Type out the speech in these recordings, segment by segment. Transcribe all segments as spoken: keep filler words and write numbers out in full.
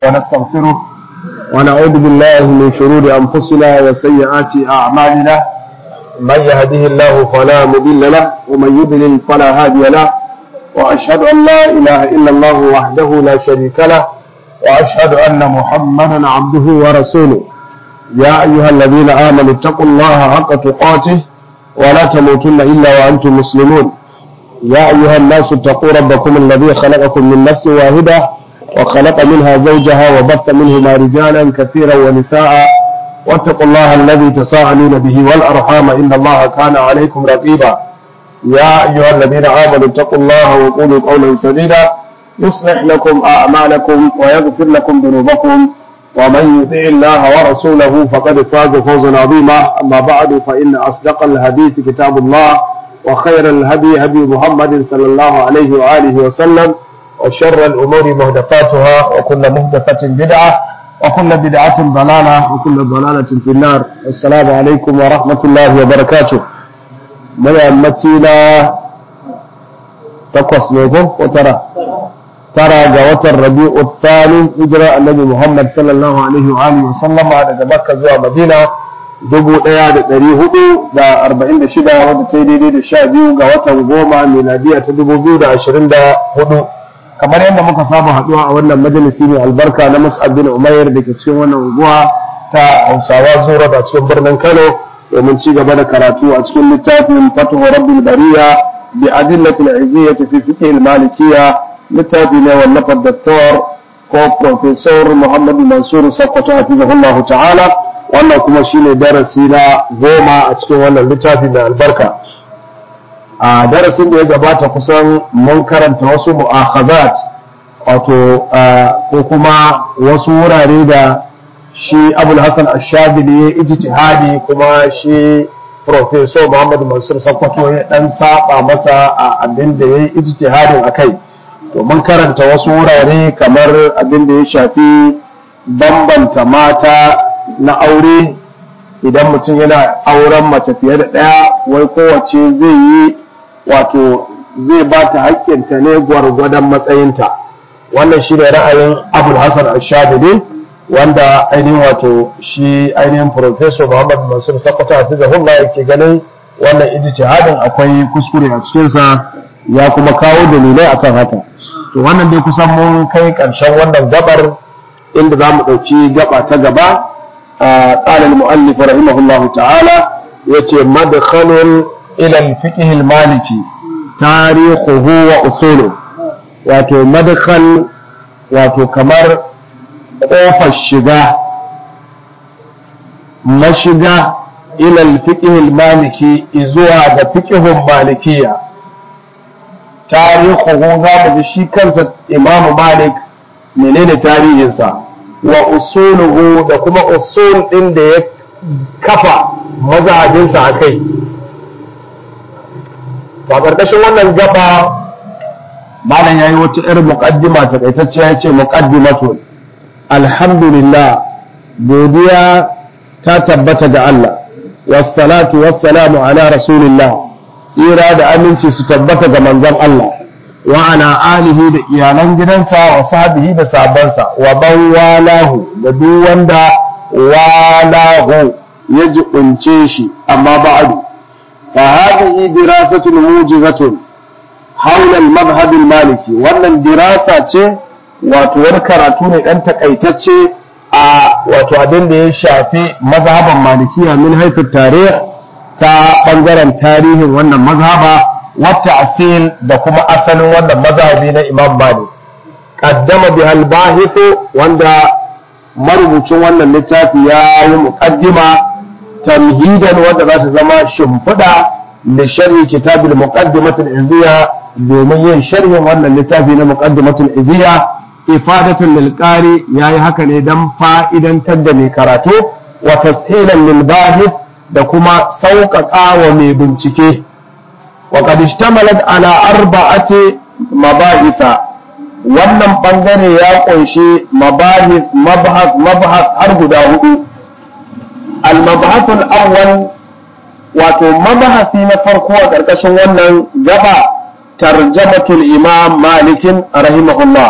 ونستغفره ونعوذ بالله من شرور أنفسنا وسيئات أعمالنا من يهده الله فلا مضل له ومن يضلل فلا هادي له وأشهد أن لا إله إلا الله وحده لا شريك له وأشهد أن محمدا عبده ورسوله يا أيها الذين آمنوا اتقوا الله حق تقاته ولا تموتن إلا وأنتم مسلمون يا أيها الناس اتقوا ربكم الذي خلقكم من نفس واحدة وخلق منها زوجها وبث منهما رجالا كثيرا ونساء واتقوا الله الذي تساءلون به والأرحام إن الله كان عليكم رقيبا يا أيها الذين آمنوا اتقوا الله وقولوا قولا سديدا يصلح لكم أعمالكم ويغفر لكم ذنوبكم ومن يطع الله ورسوله فقد فاز فوزا عظيما أما بعد فإن أصدق الحديث كتاب الله وخير الهدي هدي محمد صلى الله عليه وآله وسلم وشر الأمور محدثاتها وكل محدثة بدعة وكل بدعة ضلالة وكل ضلالة في النار. السلام عليكم ورحمة الله وبركاته. من أمتنا تقوس لكم وترى ترى جوات الربيع الثاني هجرة النبي محمد صلى الله عليه وآله وسلم على مكة زوى مدينة dubu ɗaya da ɗari hudu da arba'in da shida wadda ta yi daidai da sha biyu ga watan goma miladiya ta dubu biyu da ashirin da hudu kamar yadda muka saba haɗuwa a wannan majalisi mai albarka na Mus'ab bin Umair da ke cikin wannan unguwa ta Hausawa Zura da cikin birnin Kano domin ci gaba da karatu a cikin littafin Fathu Rabbil Bariya bi adillatil iziyyah fi fiqh al-malikiyya littafi ne wallafar Doktor ko Professor Muhammad Mansur Sakkwato hafizahullahu ta'ala. Wannan kuma shine darasi na goma a cikin wannan littafi mai albarka. A darasin da ya gabata kusan mun karanta wasu mu'akhazat wato ko kuma wasu wurare da shi Abul Hasan Ash-Shadili ya ijtihadi kuma shi Professor Muhammad Mansur Sakkwato ya dan saba masa a abin da yayi ijtihadin akai. To mun karanta wasu wurare kamar abin da ya shafi bambanta mata na aure idan mutum yana auren mace fiye da ɗaya wai kowace zai yi wato zai ba ta haƙƙinta ne gwargwadon matsayinta. Wannan shi ne ra'ayin Abul Hasan Ash-Shadili wanda ainihin wato shi ainihin Professor Muhammad Mansur Sakkwato hafizahullah yake ganin wannan ijtihadin akwai kuskure a cikinsa ya kuma kawo dalilai akan haka. To wannan dai kusan mun kai ƙarshen wannan gabar inda za mu ɗauki gaba ta gaba. قال المؤلف رحمه الله تعالى يتي مدخل إلى الفقه المالكي تاريخه وأصوله واتو مدخل واتو كمر قوف الشجاع مشجع إلى الفقه المالكي إزوى فقه مالكية تاريخه ذا بشي كنسة إمام مالك منين تاريخه wa usuluhu da kuma usul ɗin da ya kafa mazhabinsa a kai. A ƙarƙashin wannan gaba malam yayi wata irin muqaddima ta kaitacciya yace muqaddimatu alhamdulillah godiya ta tabbata ga Allah wassalatu wassalamu ala rasulillah tsira da aminci su tabbata ga manzon Allah wa ala alihi da iyalan gidansa wa sahbihi da sabansa wa ban walahu da duk wanda walahu ya jibince shi amma ba'du fa hadhihi dirasatun mujizatun hawla al-madhhab al-maliki wannan dirasa ce wato wani karatu ne dan takaitacce a wato abin da ya shafi mazhaban malikiya min haythu tarikh ta bangaren tarihin wannan mazhaba wata asil da kuma asalin wannan mazhabi na Imam Malik qaddama bi al-bahith wanda marubucin wannan littafi ya yi muqaddima tamhidan wanda za ta zama shimfida li sharhi kitab al-muqaddimat al-izziya domin yin sharhin wannan littafi na muqaddimatul izziya ifadatan lil qari yayi haka ne dan fa'idantar da mai karatu wa tashilan lil bahith da kuma sauƙaƙa wa mai bincike. وقد اشتملت على أربعة مباحث wannan bangare ya kunshi mabahith mabhath mabhath har guda hudu al-mabhath al-awwal wato mabahasi na farko a karkashin wannan gaba tarjamatul imam Malik rahimahullah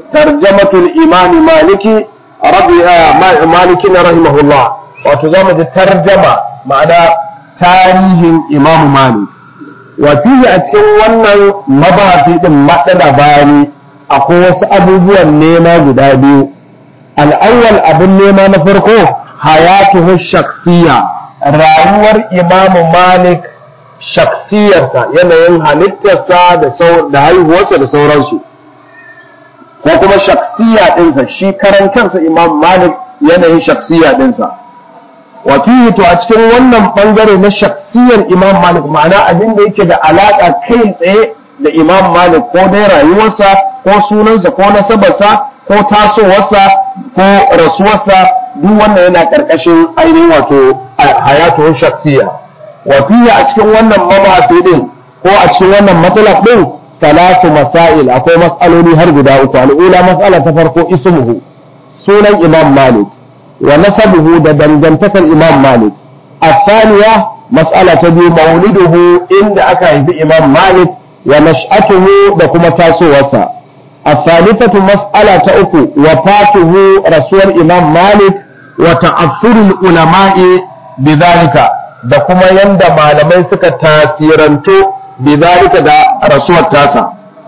tarjamatul imami maliki rabbi maliki rahimahullah, wato zamu ji tarjama ma'ana tarihin imamu malik. wa fihi a cikin wannan mabahasi din madada bayani akwai wasu abubuwan nema guda biyu. al'awwal abin nema na farko hayatuhu shaksiya, rayuwar imamu malik shaksiyarsa, yanayin halittarsa da haihuwarsa da sauransu, ko kuma shaksiya ɗinsa shi karan kansa imam malik yanayin shaksiya ɗinsa. wafihi to a cikin wannan ɓangare na shaksiyar imam malik ma'ana abin da yake da alaƙa kai tsaye da imam malik, ko dai rayuwarsa ko sunansa ko nasabarsa ko tasowarsa ko rasuwarsa, duk wannan yana ƙarƙashin ainihin wato hayatuhun shaksiya. wafihi a cikin wannan mabahasi ɗin ko a cikin wannan matsalar ɗin talatu masail, akwai mas'aloli har guda uku. al'ula mas'ala ta farko ismuhu, sunan imam malik wa nasabuhu da dangantakar imam malik. الثانية مسألة تبي مولده إن أكا imam malik wa nash'atuhu da kuma tasowarsa. الثالثة مسألة أكو وفاته رسول imam malik wa ta'affur ulama'i bidhalika, da kuma yanda malamai suka tasiranto bidhalika da rasuwar tasa.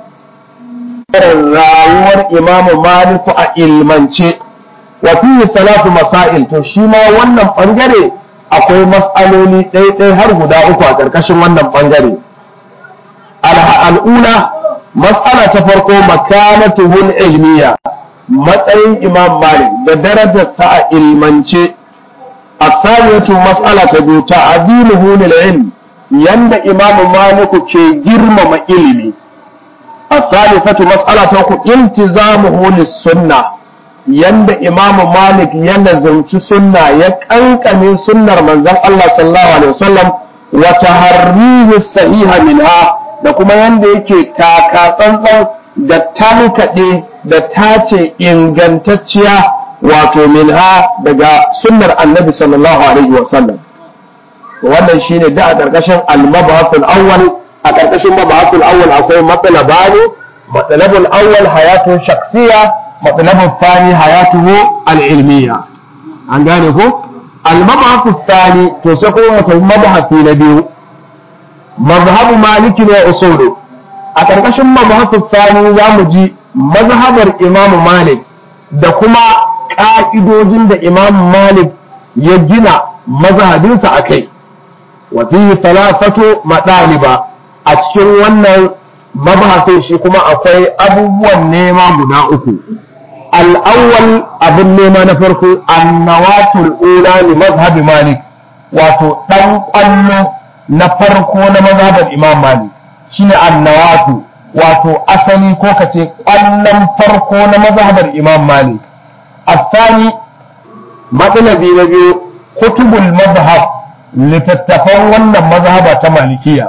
rayuwar imamu maliku a ilmance. wa fihi salatu masail, to shi ma wannan bangare akwai mas'aloli ɗaiɗai har guda uku a ƙarƙashin wannan bangare. al'ula mas'ala ta farko makanatuhul ilmiya, matsayin imam malik da darajarsa a ilmance. الثانية مسألة بيو تعظيمه للعلم، يند إمام مالك كي جرم ما إلمي. الثالثة مسألة التزامه للسنة، يند إمام مالك ينزم سنة يكأنك من سنة من ذن الله صلى الله عليه وسلم وتهريه الصحيح منها، لكما يند يكي تاكا سنسا da tankaɗe da tace ingantacciya wato minha daga sunnar annabi sallallahu alaihi wa sallam. wannan shine da a ƙarƙashin al-mabahathul awwal. a ƙarƙashin mabahathul awwal akwai matsalabani. matsalabul awwal hayatu shaksiya, matsalabul thani hayatuhu al-ilmiya. an gane ko al-mabahathul thani, to sai kuma mutum mabahathi na biyu mazhabu maliki wa usulu. a ƙarƙashin mabahathul thani zamu ji mazhabar imamu malik da kuma ƙa'idojin da imam malik ya gina mazhabinsa a kai. wa fihi thalathatu madaliba, a cikin wannan mabahasin shi kuma akwai abubuwan nema guda uku. al'awwal abin nema na farko annawatul ula li mazhabi malik, wato ɗan ƙwallo na farko na mazhabar imam malik shine annawatu, wato asali ko kace ƙwallon farko na mazhabar imam malik. الثاني مطلبي نبي كتب المذهب لتتفون wannan mazhaba ta malikiya.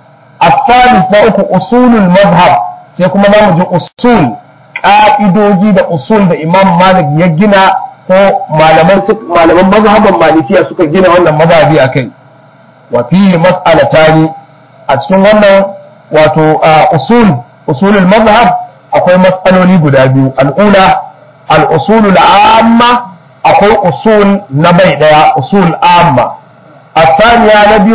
الثالث na uku usulul mazhab, sai kuma zamu ji usul, ka'idoji da usul da imam malik ya gina ko malaman malaman mazhaban malikiya suka gina wannan mazhabi akai. wa fihi mas'alatani, a cikin wannan wato usul usulul mazhab akwai mas'aloli guda biyu. al'ula الأصول العامة، أقول أصول نبي ديا أصول عامة. الثانية نبي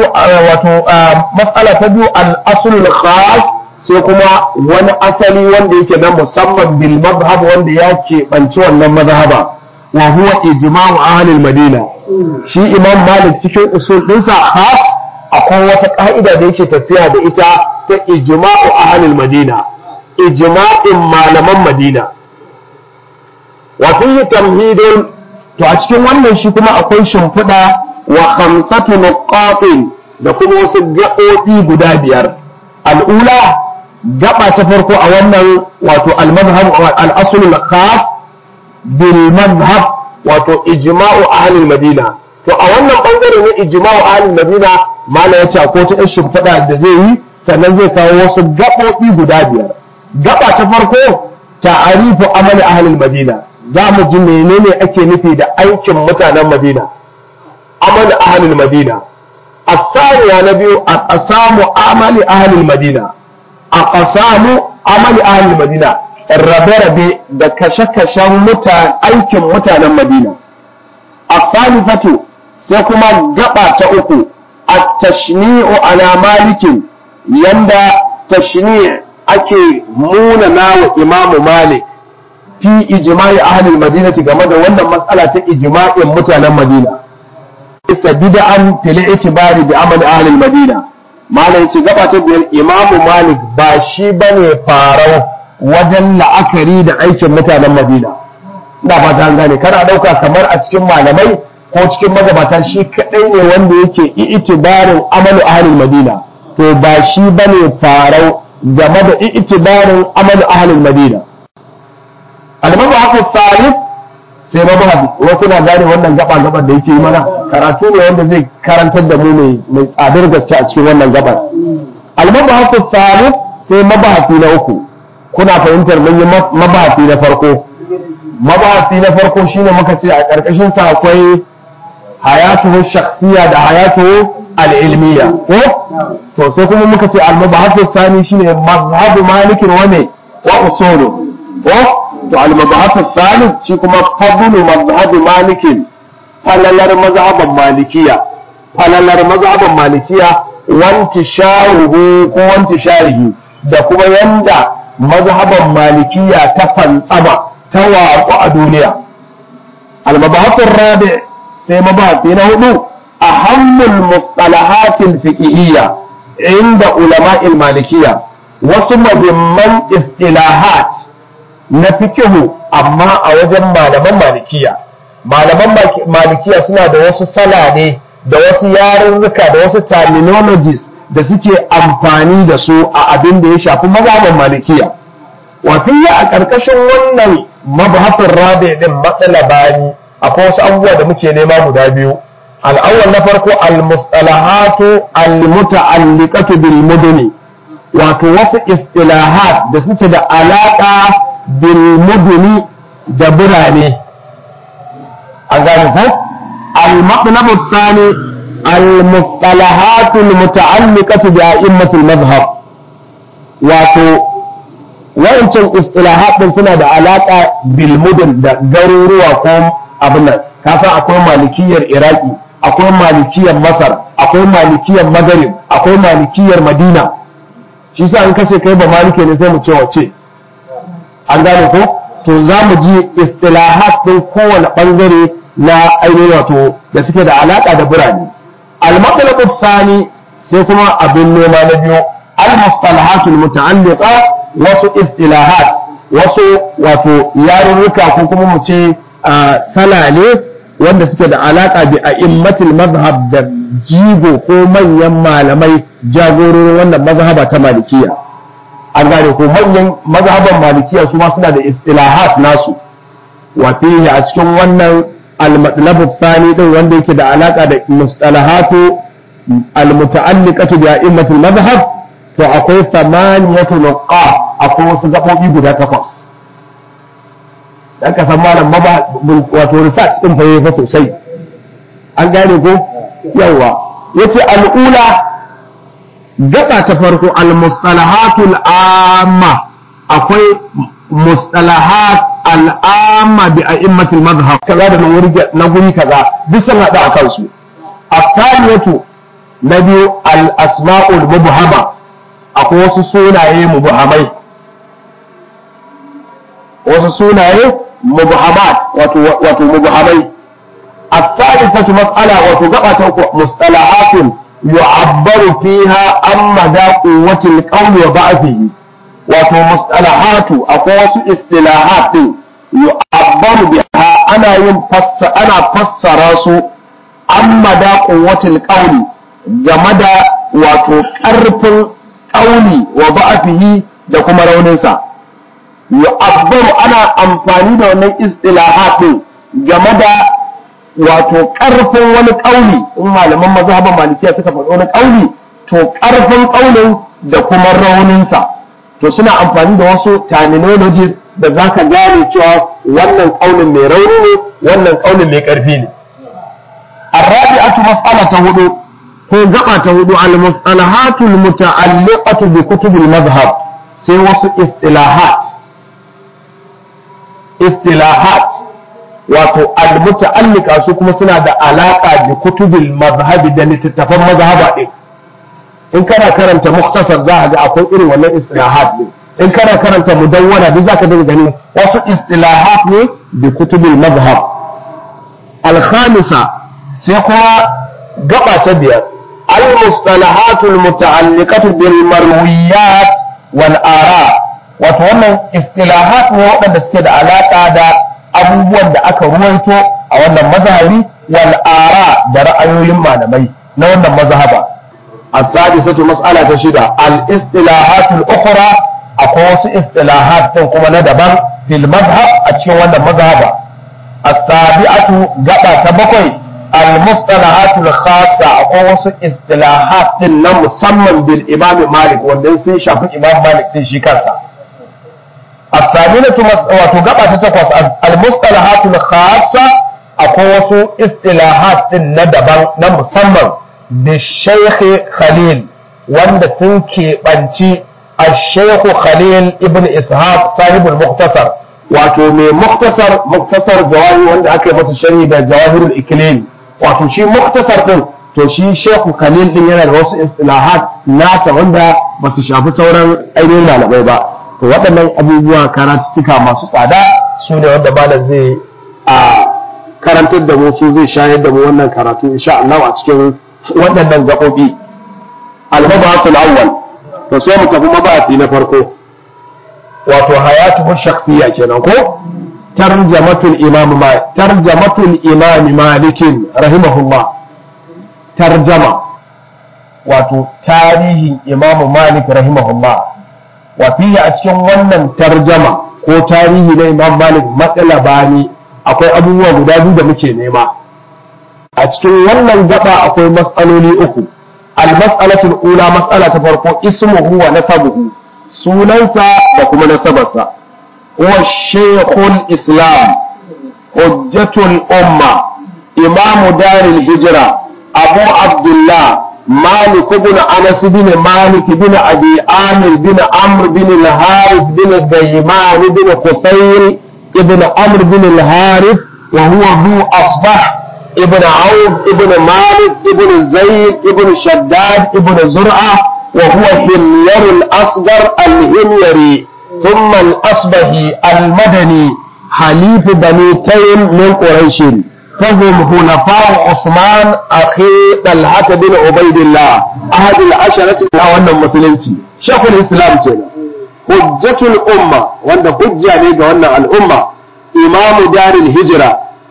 مسألة تبيو الأصل الخاص، سيكما وانا أصلي وانا يكنا مسمى بالمذهب وانا يكي بانشوى المذهب، وهو إجماع أهل المدينة. شي إمام مالك تكون أصول نسا خاص، أقول وتقائدة ديكي تفيها بإتا إجماع أهل المدينة، إجماع ما لمن مدينة. وفيه تمهيد، to a cikin wannan shi kuma akwai shimfiɗa wa khamsatu nuqatin, da kuma wasu gaɓoɓi guda biyar. al'ula gaba ta farko a wannan wato al-madhhab al-asl al-khas bil madhhab, wato ijma'u ahli al-madina. to a wannan bangare ne ijma'u ahli al-madina mala yace ko ta shimfiɗa da zai yi, sannan zai kawo wasu gaɓoɓi guda biyar. gaba ta farko ta'arifu amali ahli al-madina, za mu ji menene ake nufi da aikin mutanen Madina, amal ahlul Madina. Asaniya na biyu aqsamu amali ahlul Madina, aqsamu amali ahlul Madina, rabe-rabe da kashe-kashen mutan aikin mutanen Madina. As-salifatu sai kuma gaba ta uku at-tashni'u ala malikin yanda tashni' ake muna nawa Imam Malik fi ijma'i ahli al-Madinati game da wannan mas'ala ta ijma'in mutanen Madina. Isa bid'an fil i'tibari bi amali ahli al-Madina. Malam ce gaba ta biyar Imam Malik ba shi bane farau wajen la'akari da aikin mutanen Madina. Ina fata an gane kana dauka kamar a cikin malamai ko cikin magabata shi kadai ne wanda yake i'tibarin amalu ahli Madina. To ba shi bane farau game da i'tibarin amalu ahli Madina. Al-mabhath al-thalith sai mabhath wa kuna gane wannan gaba gaban da yake yi mana karatu ne wanda zai karantar da mu ne mai tsadar gaske a cikin wannan gaban. Al-mabhath al-thalith sai mabhathi na uku. Kuna fahimtar mun yi mabhathi na farko. Mabhathi na farko shine muka ce a karkashin sa akwai hayatuhu shakhsiyya da hayatuhu al-ilmiyya ko to sai kuma muka ce al-mabhath al-thani shine mazhab Malik wa ne wa usulu ko to al-mabhath al-thalith shi kuma fadlu mazhab Malik falalar mazhaban Malikiya falalar mazhaban Malikiya wanti sharuhu ko wanti sharihi da kuma yanda mazhaban Malikiya ta fantsama ta waƙo a duniya. Al-mabhath ar-rabi' sai mabhathi na hudu ahammul mustalahatil fiqhiyya inda ulama'il Malikiya wasu muhimman istilahat na fikihu amma a wajen malaman Malikiya. Malaman Malikiya suna da wasu sala ne da wasu yarurruka da wasu terminologies da suke amfani da su a abin da ya shafi mazhaban Malikiya. Wato ya a ƙarƙashin wannan mabhasin rabi din matsala bani akwai wasu abubuwa da muke nema guda biyu. Al-awwal na farko al-mustalahatu al-muta'alliqatu bil mudni wato wasu istilahat da suke da alaka bil mudni da birane. An gane ko? Al-maqlab ath-thani al-mustalahatu al-muta'alliqatu bi a'immat al-madhhab wato wayancan istilahat din suna da alaka bil mudn da garuruwa ko abin nan ka san akwai malikiyar iraki akwai malikiyar masar akwai malikiyar maghrib akwai malikiyar madina shi sa an kace kai ba malike ne sai mu ce wace an gane ko to za mu ji istilahat din kowane bangare na ainihin wato da suke da alaka da birane al-matlab ath-thani sai kuma abin noma na biyu al-mustalahat al-muta'alliqa wasu istilahat wasu wato yarurruka ko kuma mu ce salale wanda suke da alaka bi a'immatil madhhab da jigo ko manyan malamai jagororin wannan mazhaba ta malikiya an gane ko manyan mazhaban malikiya su ma suna da istilahat nasu wa fihi a cikin wannan al-matlab ath-thani din wanda yake da alaka da mustalahatu al-muta'alliqatu bi a'immatil madhhab to akwai samaniyatu nuqa akwai wasu gabobi guda takwas dan ka san malam maba wato research din fa yayi fa sosai an gane ko yawa yace al-ula gaba ta farko al-mustalahatul amma akwai mustalahat al-amma bi a'immatil madhhab kaza da na guri kaza duk sun hada akan su at-thaliyatu na biyu al-asma'ul mubhama akwai wasu sunaye mubhamai wasu sunaye mubhamat wato wato mubhamai as-salisatu mas'ala wato gaba ta uku mustalahatun yu'abbaru fiha amma da quwwatil qawli wa da'fihi wato mustalahatu akwai wasu istilahat din yu'abbaru biha ana yin fassa ana fassara su amma da quwwatil qawli game da wato karfin ƙauli wa ba'afihi da kuma rauninsa yu'abbaru ana amfani da wannan istilahat din game da wato ƙarfin wani ƙauli in malaman mazhaban malikiya suka faɗi wani ƙauli to ƙarfin ƙaulin da kuma rauninsa to suna amfani da wasu terminologies da zaka gane cewa wannan ƙaulin mai rauni ne wannan ƙaulin mai ƙarfi ne الرابعة مسألة هدو ko gaba ta hudu al-mustalahatul muta'alliqatu bi kutubil madhhab sai wasu istilahat istilahat wato al-muta'allika su kuma suna da alaka da kutubil mazhabi da littattafan mazhaba din in kana karanta muktasar za ga akwai irin wannan istilahat din in kana karanta mudawwana duk zaka dinga ganin wasu istilahat ne bi kutubil mazhab al-khamisa sai kuma gaba ta biyar al-mustalahat al-muta'alliqatu bil marwiyat wal ara wato wannan istilahat ne waɗanda suke da alaka da abubuwan da aka ruwaito a wannan mazhabi wal ara da ra'ayoyin malamai na wannan mazhaba as-sadisatu mas'ala ta shida al-istilahat al-ukhra akwai wasu istilahat din kuma na daban fil mazhab a cikin wannan mazhaba as-sabi'atu gaba ta bakwai al-mustalahat al-khassa akwai wasu istilahat din na musamman bil imam malik wanda sun shafi imam malik din shi kansa الثامنة وتقبع تتقوص المصطلحات الخاصة أقوص اصطلاحات الندبا نمصمم بالشيخ خليل وند سنكي بنتي الشيخ خليل ابن إسحاق صاحب المختصر wato mai muktasar muktasar jawahi wanda aka yi masa sharhi da jawahirul iklim wato shi muktasar din to shi Sheikh Khalil din yana da wasu istilahat nasa wanda ba su shafi sauran ainihin malamai ba to waɗannan abubuwa karatuttuka masu tsada su ne wanda malam zai a karantar da mu su zai shayar da mu wannan karatu insha Allah a cikin waɗannan gaɓoɓi al-mabahatul awwal to sai mu tafi mabahati na farko wato hayatuhu shakhsiyya kenan ko tarjamatul imam malik tarjamatul imam malik rahimahullah tarjama wato tarihin imam malik rahimahullah wa fiye a cikin wannan tarjama ko tarihi na imam malik matsala bani akwai abubuwa guda biyu da muke nema a cikin wannan gaba akwai matsaloli uku al-mas'alatul ula mas'ala ta farko ismuhu wa nasabuhu sunansa da kuma nasabarsa wa shaykhul islam hujjatul umma imamu daril hijra abu abdullah مالك بن أنس بن مالك بن أبي عامر بن عمرو بن الحارث بن ديمان بن قفيل ابن عمرو بن الحارث وهو ذو أصبح ابن عوف ابن مالك ابن زيد ابن شداد ابن زرعة وهو حمير الأصغر الهميري ثم الأصبهي المدني حليف بني تيم من قريش فهم خلفاء عثمان أخي طلحة بن عبيد الله أحد العشرة الأوائل المسلمين شيخ الإسلام كنا حجة الأمة وأن حجة ليك وأن الأمة إمام دار الهجرة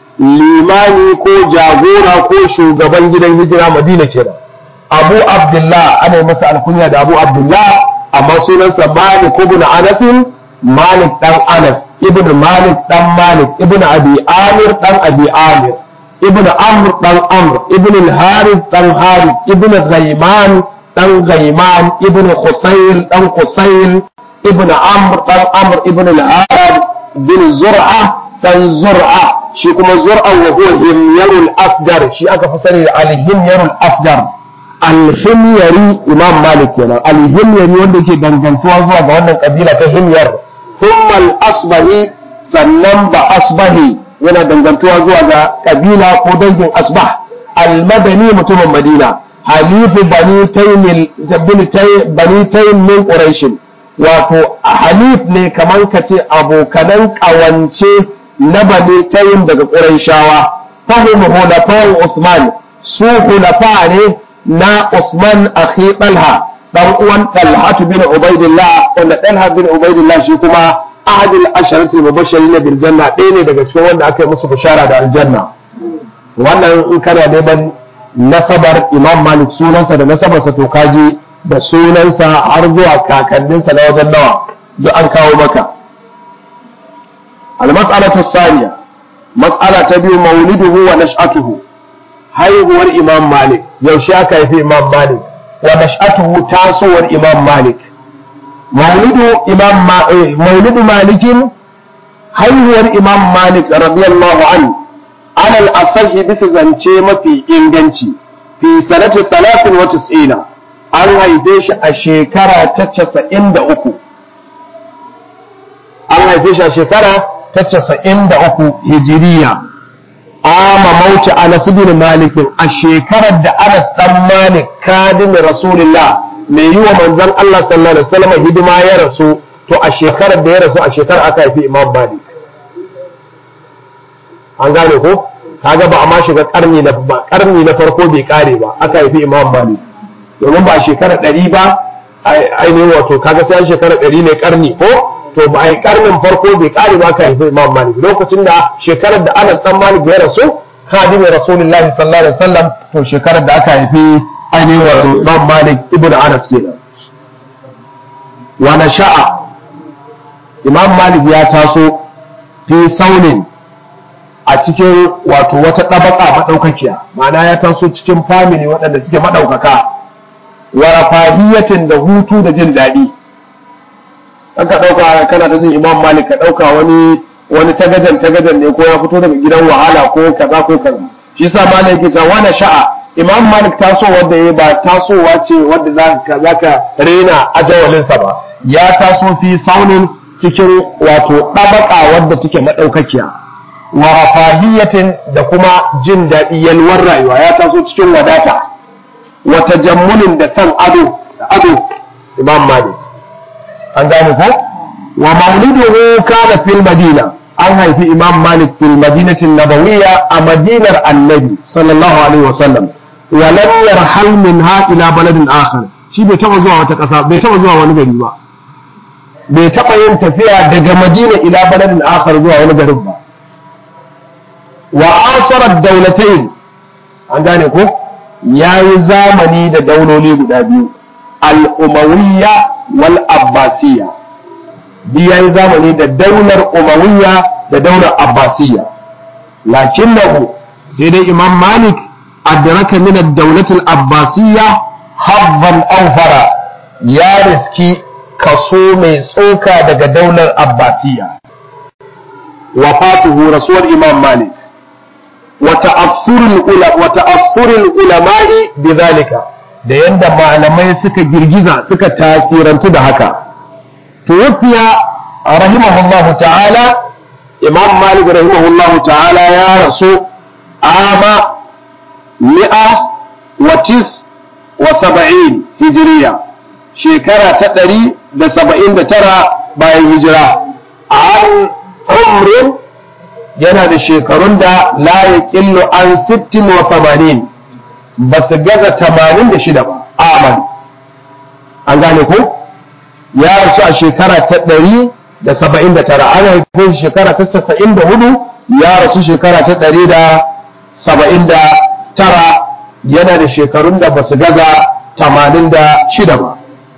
limani ko jagora ko shugaban gidan hijira Madina kenan Abu Abdullah ana yi masa alkunya da Abu Abdullah amma sunansa Malik ibn Anas Malik dan Anas ibn Malik dan Malik ibn Abi Amir dan Abi Amir ibn Amr dan Amr ibn al-Harith dan Harith ibn Ghayman dan Ghayman ibn Qusayl dan Qusayl ibn Amr dan Amr ibn al-Harith bin Zur'a dan Zur'a shi kuma Zur'a wa huwa Himyarul Asgar shi aka fi sani da al-Himyarul Asgar al-Himyari Imam Malik kenan al-Himyari wanda yake dangantuwa zuwa ga wannan kabila ta Himyar thumma al-Asbahi sannan ba Asbahi yana dangantuwa zuwa ga kabila ko dangin Asbah al-Madani mutumin Madina halifu bani taymil jabbin tay bani taym min Quraish wato halif ne kaman kace abokanan kawance na bani taym daga Qurayshawa fahimu hulafa Usman su hulafa ne na Usman akhi Talha dan uwan Talha bin Ubaidillah wanda Talha bin Ubaidillah shi kuma ahad al-asharati mubashirin bil janna ɗaya ne daga cikin wanda aka yi musu bishara da aljanna wannan in kana neman nasabar Imam Malik sunansa da nasabarsa to kaji da sunansa har zuwa kakanninsa na wajen nawa duk an kawo maka al-mas'alatu thaniya mas'ala ta biyu mauliduhu wa nash'atuhu haihuwar Imam Malik yaushe aka haifi Imam Malik wa nash'atuhu tasowar Imam Malik maulidu Imam maulidu Malikin haihuwar Imam Malik radiyallahu anhu ala al-asahi bisa zance mafi inganci fi sanati talatin wa tis'ina an haife shi a shekara ta casa'in da uku an haife shi a shekara ta casa'in da uku hijiriya ama mauti Anas bin Malik a shekarar da Anas dan Malik kadin Rasulullah mai yi wa manzon Allah sallallahu alaihi wasallam hidima ya rasu to a shekarar da ya rasu a shekarar aka haifi Imam Malik an gane ko kaga ba a ma shiga karni na ba karni na farko bai kare ba aka haifi Imam Malik domin ba shekara ɗari ba ainihin wato kaga sai shekara ɗari ne karni ko to ba ai karnin farko bai kare ba aka haifi Imam Malik lokacin da shekarar da Anas dan Malik ya rasu khadimin Rasulullahi sallallahu alaihi wasallam to shekarar da aka haifi ainihin wato Imam Malik ibn Anas kenan wa nasha'a Imam Malik ya taso fi saunin a cikin wato wata ɗabaka maɗaukakiya ma'ana ya taso cikin family waɗanda suke maɗaukaka wa rafahiyatin da hutu da jin daɗi an ka ɗauka kana ta jin Imam Malik ka ɗauka wani wani tagajan tagajan ne ko ya fito daga gidan wahala ko kaza ko kaza shi yasa Malik yake cewa wani sha'a Imam Malik taso wanda yayi ba tasowa ce wanda zaka zaka rena ajawalinsa ba ya taso fi saunin cikin wato ɗabaka wadda take maɗaukakiya wa rafahiyatin da kuma jin daɗi yalwar rayuwa ya taso cikin wadata wa tajammulin da san ado da ado Imam Malik an gane ko wa mauliduhu kana fil madina an haifi Imam Malik fil madinati nabawiyya a madinar annabi sallallahu alaihi wasallam wa lam yarhal minha ila baladin akhar shi bai taba zuwa wata ƙasa bai taba zuwa wani gari ba bai taba yin tafiya daga madina ila baladin akhar zuwa wani garin ba wa asarar daulatain an gane ko ya yi zamani da dauloli guda biyu al'umawiyya wal abbasiyya bi ya yi zamani da daular umawiyya da daular abbasiyya lakin lahu sai dai Imam Malik adraka min ad-daulatil abbasiyya habban awfara ya riski kaso mai tsoka daga daular abbasiyya wafatuhu rasuwar Imam Malik وتأثر العلماء بذلك da yanda malamai suka girgiza suka tasirantu da haka tuwfiya rahimahullahu ta'ala Imam Malik rahimahullahu ta'ala ya rasu ama mi'a wa tis wa saba'in hijriya shekara ta ɗari da saba'in da tara bayan hijira an umrin yana da shekarun da la ya ƙillo an sittin wa tamanin ba su gaza tamanin da shida ba aman an gane ko ya rasu a shekara ta ɗari da saba'in da tara ana haifin shekara ta casa'in da hudu ya rasu shekara ta ɗari da saba'in da tara yana da shekarun da ba su gaza tamanin da shida ba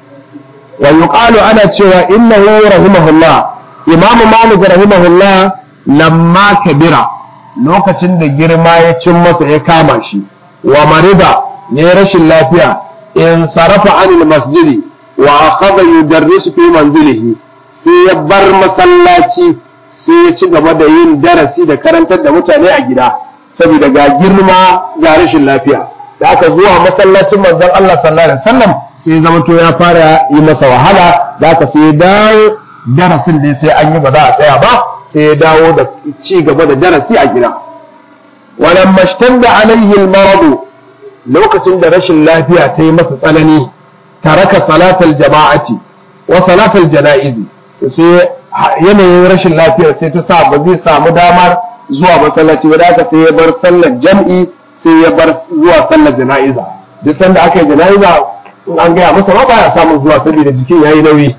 wa yuqalu ana cewa innahu rahimahullah imamu malik rahimahullah lamma kabira lokacin da girma ya cin masa ya kama shi wa marida ya rashin lafiya in sarafa anil masjidi wa akhadha yudarrisu fi manzilihi sai ya bar masallaci sai ya ci gaba da yin darasi da karantar da mutane a gida saboda ga girma ga rashin lafiya da aka zuwa masallacin manzon Allah sallallahu alaihi wasallam sai zama to ya fara yi masa wahala da aka sai dawo darasin da sai an yi ba za a tsaya ba sai ya dawo da ci gaba da darasi a gida walan mashtanda alaihi almarad lokacin da rashin lafiya ta yi masa tsanani taraka salatal jama'ati wa salatal janaizi sai yanayin rashin lafiyar sai ta sa ba zai samu damar zuwa masallaci ba da aka sai ya bar sallar jam'i sai ya bar zuwa sallar jana'iza duk sanda aka yi jana'iza an gaya masa ba baya samun zuwa saboda jikin yayi nauyi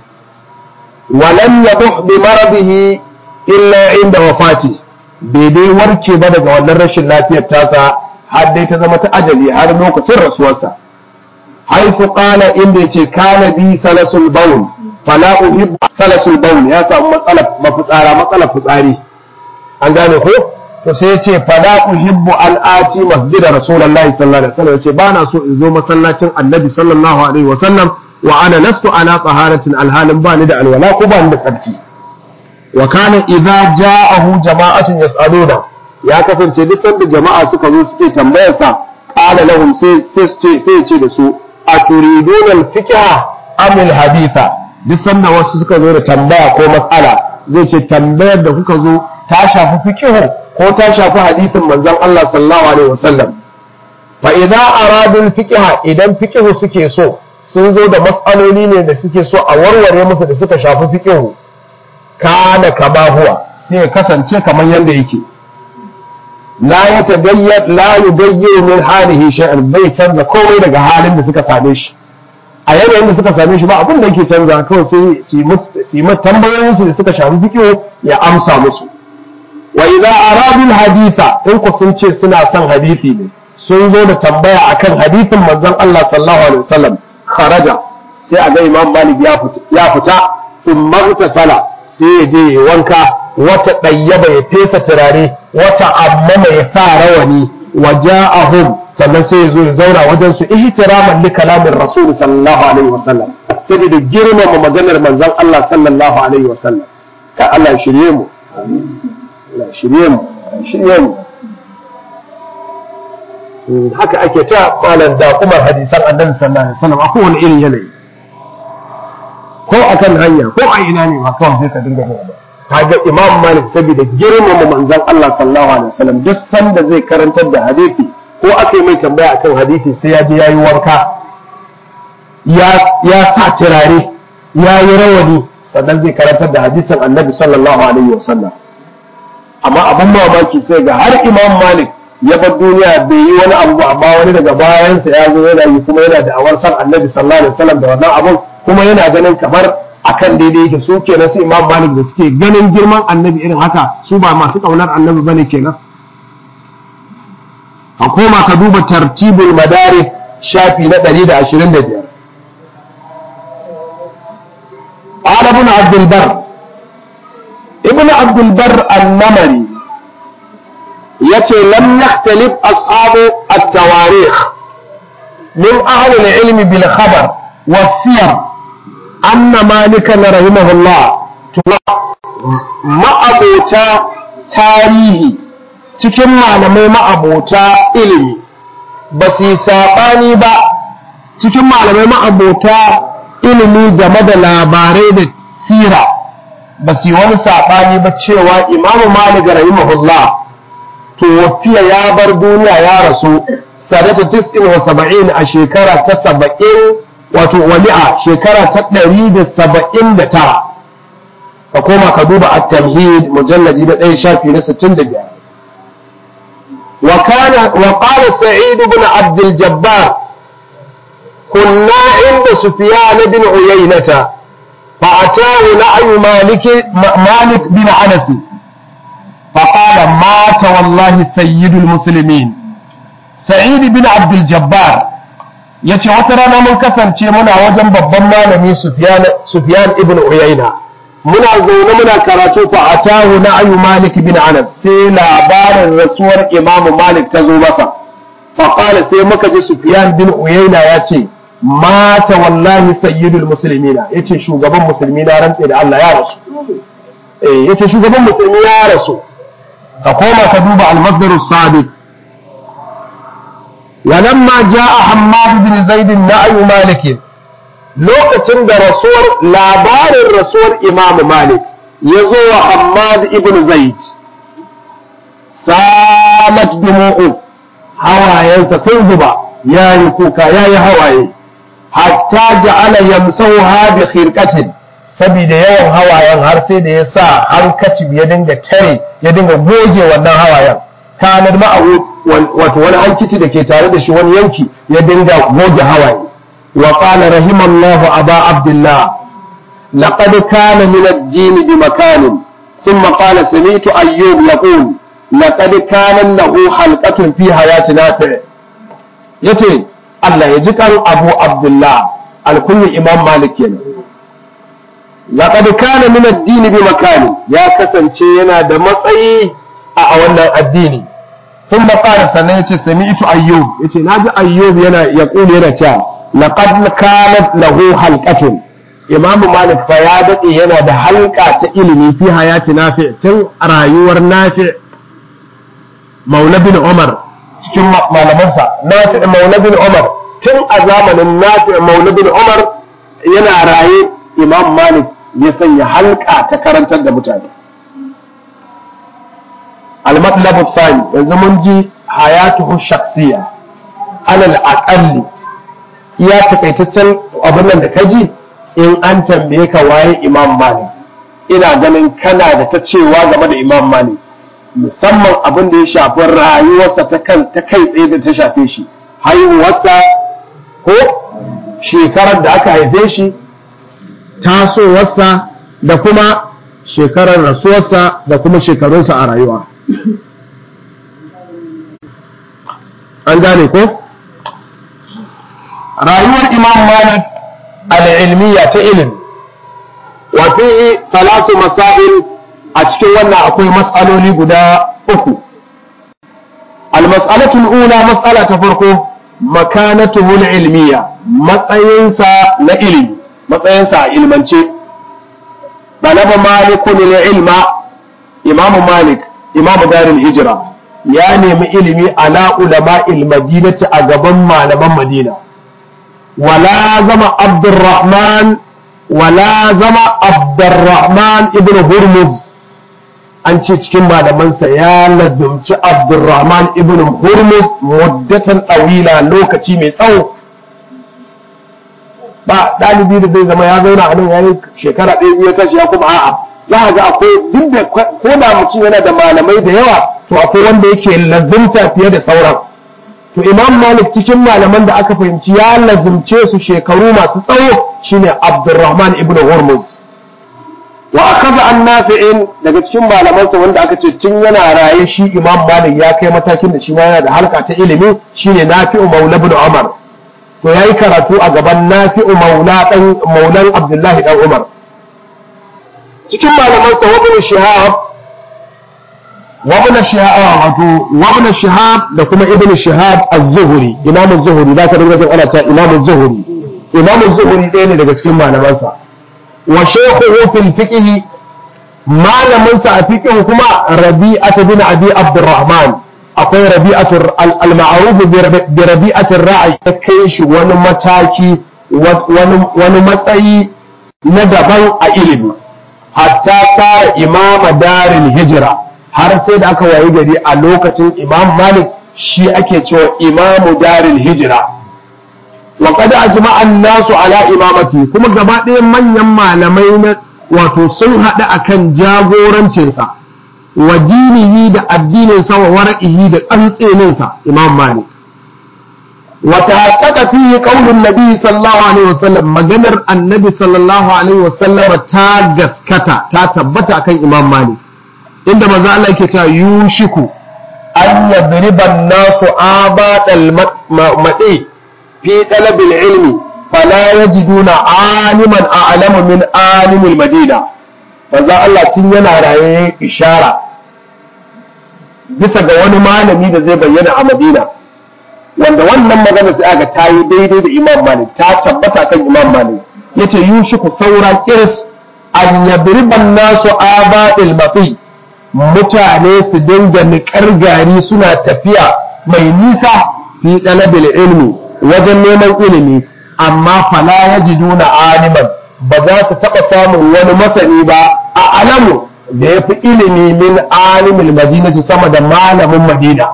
walam yabuh bi maradihi illa inda wafati bai dai warke ba daga wannan rashin lafiyar tasa har dai ta zama ta ajali har lokacin rasuwarsa haifu qala inda yace kana bi salasul bawl fala uhibbu salasul bawl ya samu matsalar mafitsara matsalar fitsari an gane ko to sai yace fala uhibbu an ati masjida rasulullahi sallallahu alaihi wasallam yace bana so in zo masallacin annabi sallallahu alaihi wasallam wa ana lastu ala taharatin alhalin bani da alwala ko bani da tsarki wa kana idza ja'ahu jama'atun yas'aluna ya kasance duk sanda jama'a suka zo suke tambayar sa qala lahum sai sai sai ce da su aturiduna al-fiqha am al-haditha duk sanda wasu suka zo da tambaya ko mas'ala zai ce tambayar da kuka zo ta shafi fiqh ko ta shafi hadisin manzon Allah sallallahu alaihi wasallam fa idza aradu al-fiqh idan fiqh suke so sun zo da mas'aloli ne da suke so a warware musu da suka shafi fiqh kana kama huwa sai ya kasance kamar yanda yake la yatabayyad la yubayyin min halihi shay'an bai canza komai daga halin da suka same shi a yanayin da suka same shi ba abin da yake canza kawai sai su yi tambayoyin su da suka shafi fiqh ya amsa musu wa idza aradu al-haditha in ku sun ce suna son hadisi ne sun zo da tambaya akan hadisin manzon Allah sallallahu alaihi wasallam kharaja sai a ga Imam Malik ya fita ya fita thumma sala sai ya je ya wanka wata dayyaba ya fesa turare wata amma ya sa rawani waja'ahum sannan sai ya zo ya zauna wajen su ihtiraman li kalamin rasul sallallahu alaihi wasallam sai da girmama maganar manzon Allah sallallahu alaihi wasallam ka Allah ya shirye mu Allah ya shirye mu shirye mu haka ake ta malan da kuma hadisan annabi sallallahu alaihi wasallam a kowane irin yanayi ko akan hanya ko a ina ne ma kawai sai ka dinga jin ba kaga Imam Malik saboda girmama manzon Allah sallallahu alaihi wasallam duk sanda zai karantar da hadisi ko aka yi mai tambaya akan hadisi sai ya je yayi wanka ya ya sa turare ya yi rawani sannan zai karantar da hadisin annabi sallallahu alaihi wasallam amma abun mamaki sai ga har Imam Malik ya bar duniya bai yi wani abu amma wani daga bayansa ya zo yana yi kuma yana da awar san annabi sallallahu alaihi wasallam da wannan abun kuma yana ganin kamar akan daidai yake su kenan su Imam Malik da suke ganin girman annabi irin haka su ba masu kaunar annabi bane kenan a koma ka duba tartibul madarik shafi na ɗari da ashirin da biyar قال ابن عبد البر ابن عبد البر النمري يتي لم يختلف أصحاب التواريخ من أهل العلم بالخبر والسير أن مالكا رحمه الله ما أبوتا تاريخي cikin malamai ma'abota ilimi ba su yi saɓani ba cikin malamai ma'abota ilimi game da labarai da sira ba su yi wani saɓani ba cewa imamu malik rahimahullah to wafiya ya bar duniya ya rasu sanata tis'in wa saba'in a shekara ta saba'in wato wali'a shekara ta ɗari da saba'in da tara ka koma ka duba at-tamhid mujalladi na ɗaya shafi na sittin da biyar وكان وقال سعيد بن عبد الجبار كنا عند سفيان بن عيينة فأتاه نعي مالك مالك بن أنس فقال مات والله سيد المسلمين سعيد بن عبد الجبار yace wata rana mun kasance muna wajen babban malami Sufyan Sufyan ibn Uyayna muna zaune muna karatu fa atahu na'yu Malik bin Anas sai labarin rasuwar Imam Malik ta zo masa fa qala sai muka ji Sufyan bin Uyayna yace mata wallahi sayyidul muslimina yace shugaban musulmi na rantse da Allah ya rasu eh yace shugaban musulmi ya rasu ka koma ka duba al-masdar as-sabiq ولما جاء حماد بن زيد نعي مالك lokacin da rasuwar labarin rasuwar Imam Malik ya zo wa Hammad ibn Zaid salat dumu'u hawayensa sun zuba ya yi kuka ya yi hawaye hatta ja'ala yamsauha bi khirqatin saboda yawan hawayen har sai da ya sa hankacin ya dinga tare ya dinga goge wannan hawayen kanar ma'ahu wato wani hankici da ke tare da shi wani yanki ya dinga goge hawaye وقال رحم الله أبا عبد الله لقد كان من الدين بمكان ثم قال سمعت أيوب يقول لقد كان له حلقة في حياة نافع يتي الله يجيك أبو عبد الله الكل إمام مالك لقد كان من الدين بمكان يا كسن شينا دمصي أولا الدين ثم قال سمعت سمعت أيوب يتي ناجي أيوب ينا يقول ينا شام لقد كانت له حلقة إمام مالك فيادة ينا ده حلقة إلمي في حياة نافع تن رايور نافع مولى بن عمر cikin malamansa nafi maula bin umar tun a zamanin nafi maula bin umar yana raye imam malik ya sanya halka ta karantar da mutane. Al-matlabu thani, yanzu mun ji hayatuhu shakhsiyya alal aqalli, iya takaitaccen abin nan da kaji in an tambaye ka waye Imam Malik, ina ganin kana da ta cewa game da Imam Malik, musamman abin da ya shafi rayuwarsa ta kan ta kai tsaye da ta shafe shi, haihuwarsa ko shekarar da aka haife shi, tasowarsa da kuma shekarar rasuwarsa da kuma shekarunsa a rayuwa. An gane ko? Rayuwar Imam Malik al-ilmiya ta ilimi, wa fihi thalathu masail, a cikin wannan akwai mas'aloli guda uku. Al-mas'alatu al-ula, mas'ala ta farko, makanatuhu al-ilmiya, matsayinsa na ilimi, matsayinsa a ilmance. Talaba Malikun al-ilma, Imam Malik, Imam Darul Hijra, ya nemi ilimi ala ulama'il madinati a gaban malaman Madina. Wala zama Abdurrahman wala zama Abdurrahman ibn Hurmuz, an ce cikin malamansa ya lazumci Abdurrahman ibn Hurmuz muddatan ɗawila, lokaci mai tsawo. Ba ɗalibi da zai zama ya zauna a nan yayin shekara ɗaya biyu ya tashi ya kuma a'a, za a ga akwai duk da ko da mutum yana da malamai da yawa, to akwai wanda yake lazumta fiye da sauran. To Imam Malik cikin malaman da aka fahimci ya lazumce su shekaru masu tsawo shine Abdurrahman ibn Hurmuz. Wa akaza an Nafi'in, daga cikin malamansa wanda aka ce tun yana raye shi Imam Malik ya kai matakin da shi ma yana da halka ta ilimi, shine Nafi'u maula ibn Umar. To yayi karatu a gaban Nafi'u maula dan maulan Abdullahi dan Umar. Cikin malamansa wa ibn Shihab وابن شهاب وابن شهاب da kuma ibn shihab az-zuhri, imam az-zuhri da ka dinga ana ta imam az-zuhri, imam az-zuhri ɗaya ne daga cikin malamansa. Wa shaykhuhu fil fiqh, malamansa a fiqh kuma Rabi'atu bin Abi Abdurrahman, akwai Rabi'atu al-ma'ruf bi Rabi'atu ar-ra'i, kai shi wani mataki wani matsayi na daban a ilimi, hatta sara imama daril hijra, har sai da aka wayi gari a lokacin Imam Malik shi ake cewa imamu daril hijira. Wa qad ajma'a an-nasu ala imamati, kuma gaba ɗaya manyan malamai na wato sun haɗu akan jagorancinsa, wa dinihi da addininsa, wa wara'ihi da tsantseninsa Imam Malik. Wa tahaqqaqa fihi qaulun nabi sallallahu alaihi wasallam, maganar annabi sallallahu alaihi wasallam ta gaskata ta tabbata akan Imam Malik, inda manzo Allah yake cewa yushiku an yadriba an-nasu abadal madi fi talabil ilmi fala yajiduna aliman a'lamu min alimil madina. Manzo Allah tun yana raye ishara bisa ga wani malami da zai bayyana a Madina, wanda wannan magana sai aka tayi daidai da Imam Malik, ta tabbata kan Imam Malik. Yace yushiku saura kirs an yadriba an-nasu abadal madi, mutane su dinga niƙar gari suna tafiya mai nisa fi ɗalabil ilmi, wajen neman ilimi, amma fala yajiduna aliman, ba za su taɓa samun wani masani ba a alamu da ya fi ilimi min alimil madinati sama da malamin Madina.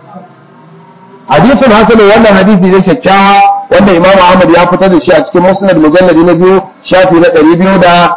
Hadisin hasanin, wannan hadisi ne kyakkyawa wanda Imam Ahmad ya fitar da shi a cikin Musnad mujalladi na biyu shafi na ɗari biyu da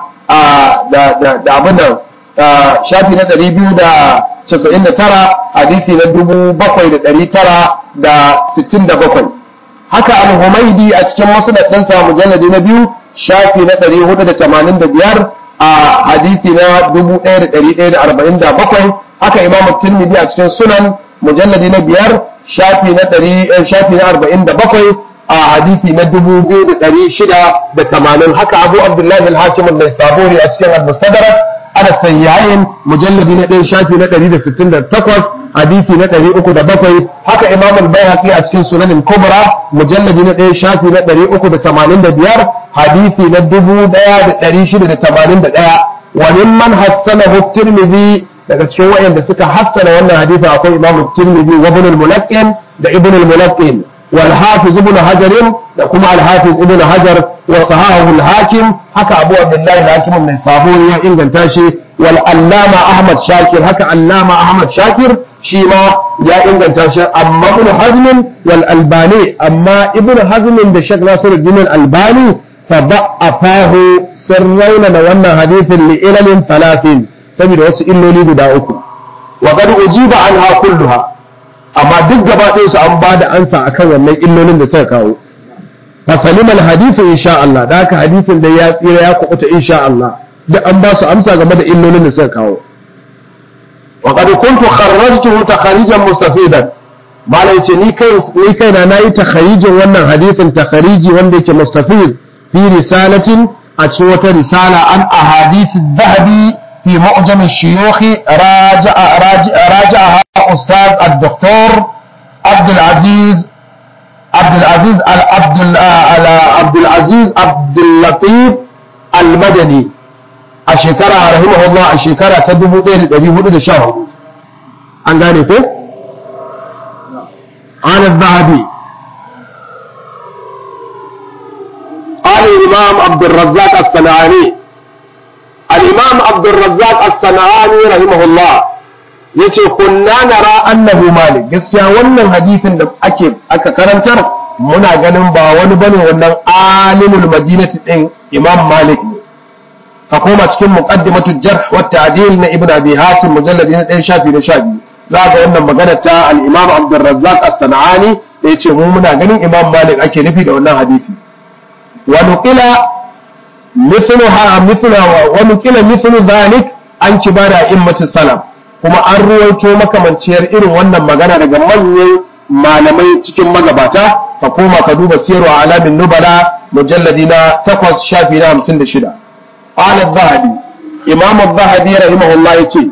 da abin nan shafi na ɗari biyu da casa'in da tara, hadisi na dubu bakwai da ɗari tara da sittin da bakwai. Haka al-Humaidi a cikin musnad ɗinsa mujalladi na biyu shafi na ɗari hudu da tamanin da biyar, a hadisi na dubu ɗaya da ɗari ɗaya da arba'in da bakwai. Haka Imam Tirmidhi a cikin sunan mujalladi na biyar shafi na ɗari shafi na arba'in da bakwai, a hadisi na dubu biyu da ɗari shida da tamanin. Haka Abu Abdullahi al-Hakim an-Naisaburi a cikin al-Mustadrak ana sayyayin mujalladi na ɗaya shafi na ɗari da sittin da takwas, hadisi na ɗari uku da bakwai. Haka Imam al-Baihaqi a cikin Sunan al-Kubra mujalladi na ɗaya shafi na ɗari uku da tamanin da biyar, hadisi na dubu ɗaya da ɗari shida da tamanin da ɗaya. Wa mimman hassanahu Tirmidhi, daga cikin wayanda suka hassana wannan hadisi akwai Imam Tirmidhi wa Ibn al-Mulaqqin da Ibn al-Mulaqqin wal Hafiz Ibn Hajar da kuma al-Hafiz Ibn Hajar وصححه الحاكم حكى أبو عبد الله الحاكم من صابوني إن قلتاشي والعلامة أحمد شاكر حكى علامة أحمد شاكر شيما يا إن قلتاشي أما ابن حزم والألباني أما ابن حزم بشك ناصر الدين الألباني فضعفاه سرين لونا حديث لإلل ثلاث سبيل وسئل لي بداؤكم وقد أجيب عنها كلها أما دق بعضهم أن بعد أنسى أكون من إلل لتكاو فسلم الحديث إن شاء الله ذاك حديث da ya tsira ya kuɓuta insha Allah duk an ba su amsa game da illolin da suka kawo wa qad kuntu kharrajtuhu takharijan mustafidan malai ce ni kai ni kai na nayi takharijin wannan hadisin takhariji wanda yake mustafid fi risalatin a cikin wata risala an ahadith adh-dhahabi fi mu'jam ash-shuyukh raja'a raja'aha ustad ad-doktor عبد العزيز عبد العزيز عبد عبد العزيز عبد اللطيف المدني الشكرة رحمه الله الشكرة تدبو بين الأبي هدى الشهر عن ذلك عن الذهبي قال الإمام عبد الرزاق الصنعاني الإمام عبد الرزاق الصنعاني رحمه الله yace kunna nara annahu malik gaskiya wannan hadisin da ake aka karantar muna ganin ba wani bane wannan alimul madinati din imam malik ne ka koma cikin muqaddimatul jarh wa ta'dil na ibnu abi hatim mujallad na ɗaya shafi na sha biyu za ga wannan magana ta al-imam abdurrazzaq as-sanani da yace mu muna ganin imam malik ake nufi da wannan hadisi wa nuqila mithluha mithla wa nuqila mithlu dhalik an kibara immatus salam kuma an ruwaito makamanciyar irin wannan magana daga manyan malamai cikin magabata ka koma ka duba siyarwa alamin nubala mujalladi na takwas shafi na hamsin da shida qala zahabi imam zahabi rahimahullah yace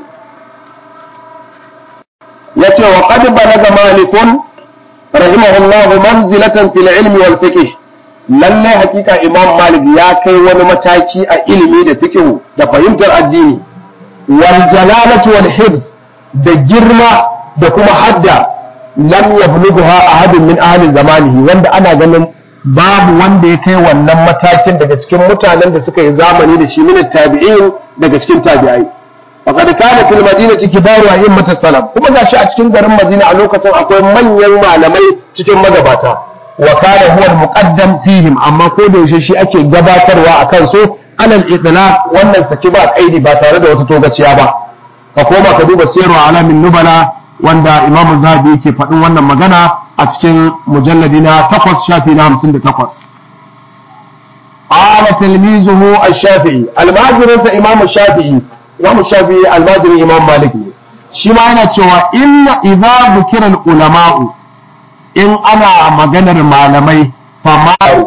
yace wa qad balaga malikun rahimahullah manzilatan fil ilmi wal fiqh lalle hakika imam malik ya kai wani mataki a ilimi da fiqh da fahimtar addini والجلالة والحفظ da girma da kuma hadda lam yablugha ahadun min ahli zamanihi wanda ana ganin babu wanda ya kai wannan matakin daga cikin mutanen da suka yi zamani da shi min tabi'in daga cikin tabi'ai faqad kana fil madinati kibaru a'immat as-salam kuma gashi a cikin garin Madina a lokacin akwai manyan malamai cikin magabata wa kana huwa al-muqaddam fihim amma ko da yaushe shi ake gabatarwa akan su alal itlaq wannan saki ba kaidi ba tare da wata togaciya ba ka koma ka duba sirru alamin nubala wanda imamu zahabi yake faɗin wannan magana a cikin mujalladi na takwas shafi na hamsin da takwas ala talmizuhu ash-shafi'i almajirinsa imamu shafi'i imamu shafi'i almajirin imam malik ne shi ma yana cewa inna idza dhukira al-ulama'u in ana maganar malamai fa ma'u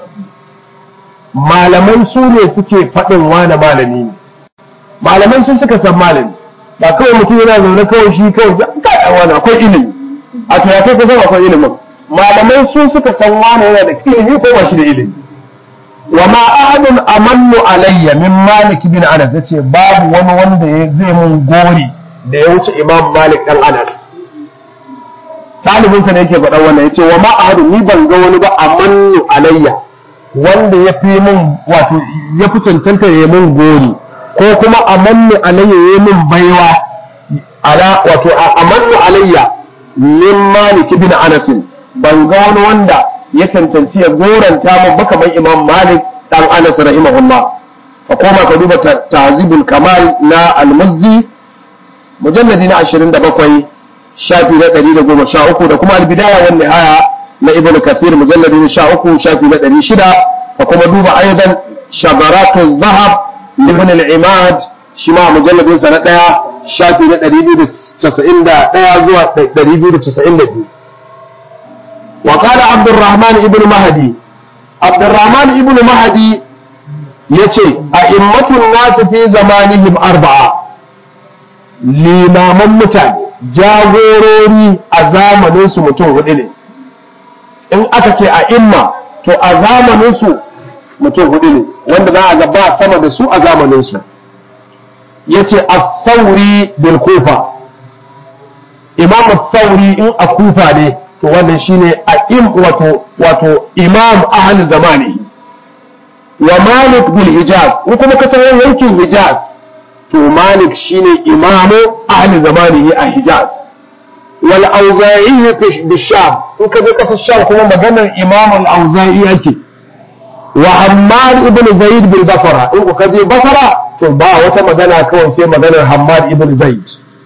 malamai su ne suke faɗin wane malami ne malamai su suka san malami ba kawai mutum yana zaune kawai shi kawai kai wani akwai ilimi a to ya kai kusan akwai ilimin malamai su suka san wane yana da ilimi ko ba shi da ilimi wa ma ahadun amannu alayya min malik bin anas yace babu wani wanda zai mun gori da ya wuce imam malik dan anas talibinsa ne yake faɗan wannan yace wa ma ahadun ni ban ga wani ba amannu alayya wanda ya fi mun wato ya fi cancanta ya mun gori ko kuma amannu alayya ya mun baiwa ala wato amannu alayya min malik bin anas ban ga wani wanda ya cancanci ya goranta mun baka mai imam malik dan anas rahimahullah ka koma ka duba tahzibul kamal na al-muzzi mujalladi na ashirin da bakwai shafi na ɗari da goma sha uku da kuma al-bidaya wan nihaya na ibn kathir mujalladi na sha uku shafi na ɗari shida ka kuma duba aidan shabaratu zahab ibn al-imad shi ma mujalladin sa na ɗaya shafi na ɗari biyu da casa'in da ɗaya zuwa ɗari biyu da casa'in da biyu وقال عبد الرحمن ابن مهدي عبد الرحمن ابن مهدي يتي أئمة الناس في زمانهم أربعة limaman mutane jagorori a zamaninsu mutum hudu ne in aka ce a imma to a zamaninsu mutum hudu ne wanda za a ga ba sama da su a zamaninsu ya ce a sauri bil kufa imam sauri in a kufa ne to wannan shine a im wato wato imam ahli zamani wa malik bil hijaz in kuma ka tawo yankin hijaz to malik shine imamu ahli zamanihi a hijaz wal auza'i fi sham in ka je kasar sham kuma maganar imam al auza'i yake wa hammad ibn zaid bil basra in ka je basra to ba wata magana kawai sai maganar hammad ibn zaid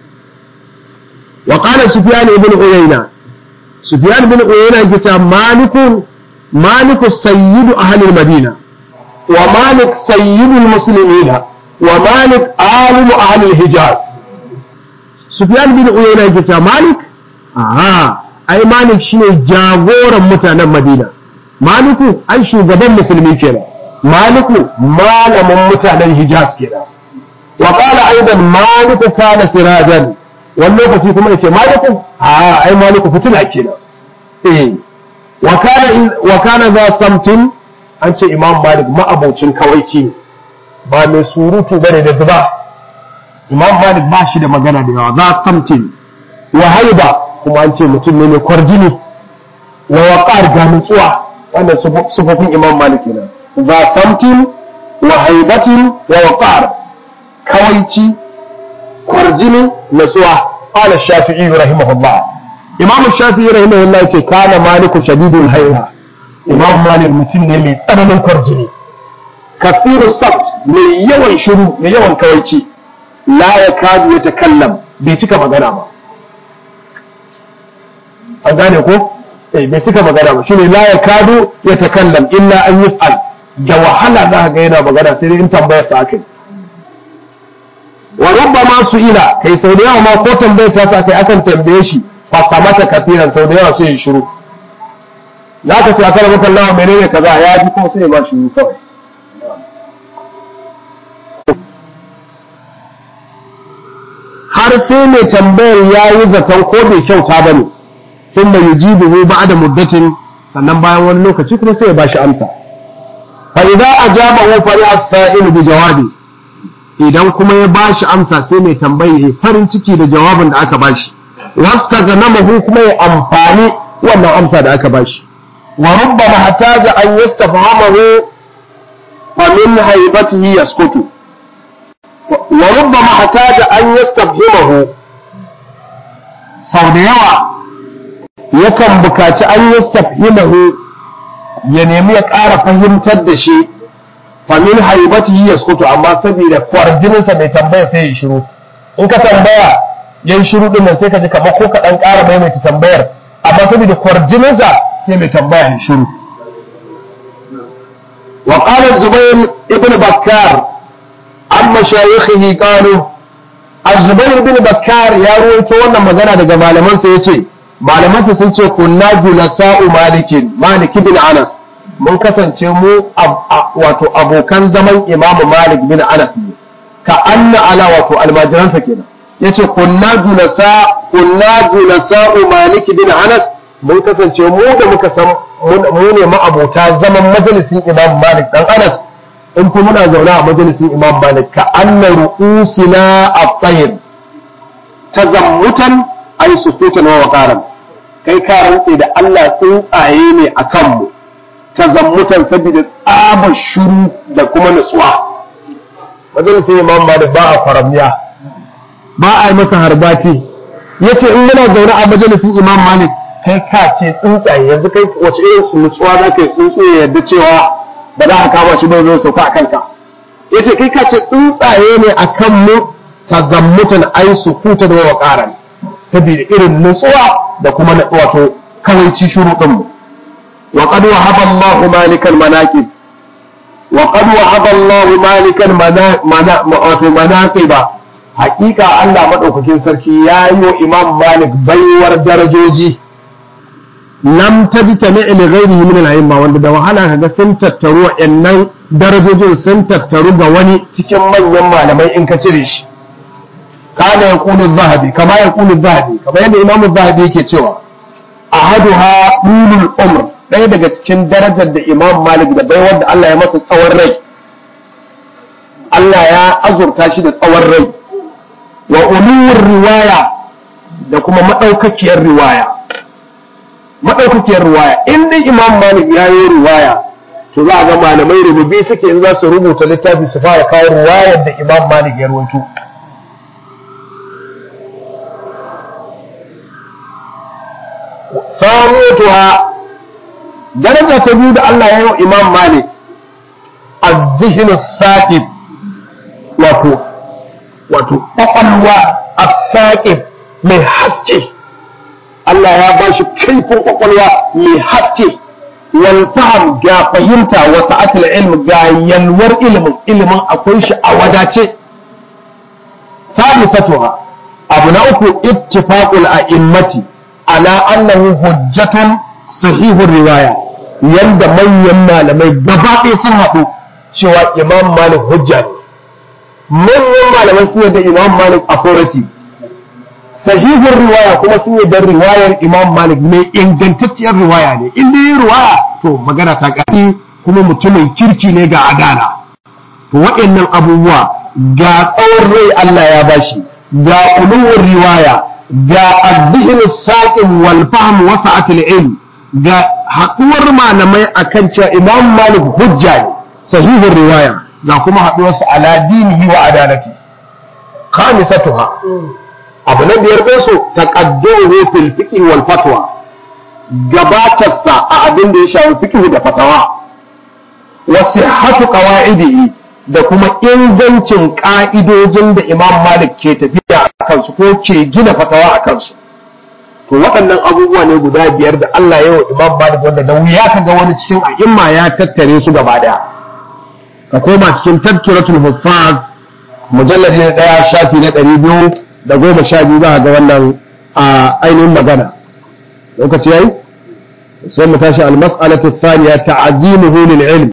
wa qala sufyan ibn uyayna sufyan ibn uyayna yake cewa maliku maliku sayyidu ahli al madina wa malik sayyidu al muslimina wa malik alimu ahli al hijaz Sufyan bin Uyayna yake cewa Malik aha ai Malik shine jagoran mutanen Madina Maliku ai shugaban musulmi kenan Maliku malamin mutanen Hijaz kenan wa qala aidan Maliku kana sirajan wannan lokaci kuma yace Maliku aha ai Maliku fitila kenan eh wa kana wa kana za samtin an ce Imam Malik ma'abocin kawaici ba mai surutu bane da zuba Imam Malik ba shi da magana da yawa za samtin wa haiba kuma an ce mutum ne mai kwarjini wa waqar ga nutsuwa wannan sufofin Imam Malik ne za samtin wa haibatin wa waqar kawaici kwarjini nutsuwa qala Shafi'i rahimahullah Imam Shafi'i rahimahullah yace kana Maliku shadidul haiba Imam Malik mutum ne mai tsananin kwarjini kasiru sabt mai yawan shiru mai yawan kawaici la ya kadu ya takallam bai cika magana ba an gane ko eh bai cika magana ba shine la ya kadu ya takallam illa an yus'al da wahala za ga yana magana sai dai in tambayar sa akai wa rubbama su'ila kai sau da yawa ma ko tambayar ta sa kai akan tambaye shi fa samata kafiran sau da yawa sai ya shiru zaka ce akala maka Allah menene kaza ya ji kuma sai ya ba shi kawai har sai mai tambayar ya yi zaton ko bai kyauta ba ne sun mai yi jibi ba da muddatin sannan bayan wani lokaci kuma sai ya ba shi amsa fa idan a jaba wa fari as-sa'il bi jawabi idan kuma ya ba shi amsa sai mai tambayi ya farin ciki da jawabin da aka ba shi wastaghnamahu kuma ya amfani wannan amsa da aka ba shi wa rubbama hataja an yastafhamahu fa min haibatihi yaskutu wa rubbama hataja an yastafhimahu sau da yawa yakan bukaci an yastafhimahu ya nemi ya ƙara fahimtar da shi fa min haibatihi yaskutu amma saboda kwarjininsa mai tambaya sai ya shiru in ka tambaya yayin shiru din nan sai ka ji kamar ko ka dan ƙara maimaita tambayar amma saboda kwarjininsa sai mai tambaya ya shiru wa qala Zubayr ibn Bakkar an mashayikhihi qalu Az-Zubair ibn Bakkar ya ruwaito wannan magana daga malamansa yace malamansa sun ce kunna julasa'u malikin Malik ibn Anas mun kasance mu wato abokan zaman Imam Malik bin Anas ne ka anna ala wato almajiransa kenan yace kunna julasa kunna julasa'u Malik bin Anas mun kasance mu da muka san mu ne ma abota zaman majalisin Imam Malik dan Anas in kuma muna zaune a majalisin Imam Malik ka anna ru'usina at-tayr tazammutan ay sukutan wa waqaran kai ka rantse da Allah tsuntsaye ne akan mu tazammutan saboda tsabar shuru da kuma nutsuwa majalisin Imam Malik ba a faramiya ba a yi masa harbati yace in muna zaune a majalisin Imam Malik kai ka ce tsuntsaye yanzu kai wace irin nutsuwa za ka yi tsuntsaye yadda cewa ba za a kama shi bai zo sauka a kanka yace kai ka ce tsuntsaye ne akan mu tazammutan ai sukuta da waqaran saboda irin nutsuwa da kuma wato kawaici shuruɗin mu wa qad wahaba Allah malikal manaqib wa qad wahaba Allah malikal manaqiba haƙiƙa Allah madaukakin sarki yayi wa Imam Malik baiwar darajoji lam tajtami li ghayrihi min al-a'imma wanda da wahala kaga sun tattaru wa'annan darajojin sun tattaru ga wani cikin manyan malamai in ka cire shi kana yaqulu zahabi kama yaqulu zahabi kama yadda Imam Zahabi yake cewa ahaduha ulul umr ɗaya daga cikin darajar da Imam Malik da baiwar da Allah ya masa tsawon rai Allah ya azurta shi da tsawon rai wa ulul riwaya da kuma madaukakiyar riwaya maɗaukakiyar riwaya in dai Imam Malik ya yi riwaya to za a ga malamai rububi suke in za su rubuta littafi su fara kawo ruwayar da Imam Malik ya rawaito. Samutuha daraja ta biyu da Allah ya yi wa Imam Malik az-zihnu saqib wato wato kwakwalwa as-saqib mai haske. Allah ya ba shi kaifin kwakwalwa mai haske wal fahm ga fahimta wa sa'atul ilm ga yalwar ilimin ilimin akwai shi a wadace. Salisatuha abu na uku ittifaqul a'immati ala annahu hujjatun sahihur riwaya yanda manyan malamai gaba ɗaya sun haɗu cewa Imam Malik hujja ne. Manyan malamai sun yadda Imam Malik authority, sahihur riwaya kuma sun yadda riwayar Imam Malik mai ingantacciyar riwaya ne. In dai riwaya to magana ta ƙarfi kuma mutumin kirki ne ga adala. To waɗannan abubuwa ga tsawon rai Allah ya bashi, ga uluwar riwaya, ga addihin saƙin wal fahm wa sa'atul ilm, ga haɗuwar malamai akan cewa Imam Malik hujja ne sahihur riwaya, ga kuma haɗuwar su ala dinihi wa adalati. Khamisatuha abu na biyar ɗin su taqaddumu fil fiqh wal fatwa, gabatarsa a abin da ya shafi fiqh da fatawa, wa sihhatu qawaidihi da kuma ingancin ƙa'idojin da Imam Malik ke tafiya a kansu ko ke gina fatawa a kansu. To waɗannan abubuwa ne guda biyar da Allah ya wa Imam Malik wanda da wuya ka ga wani cikin a'imma ya tattare su gaba ɗaya. Ka koma cikin Tazkiratul Huffaz mujalladi na ɗaya shafi na ɗari biyu da goma sha biyu za ga wannan a ainihin magana. Lokaci yayi? Sai mu tashi al-mas'alatu thaniya ta'zimuhu lil ilm.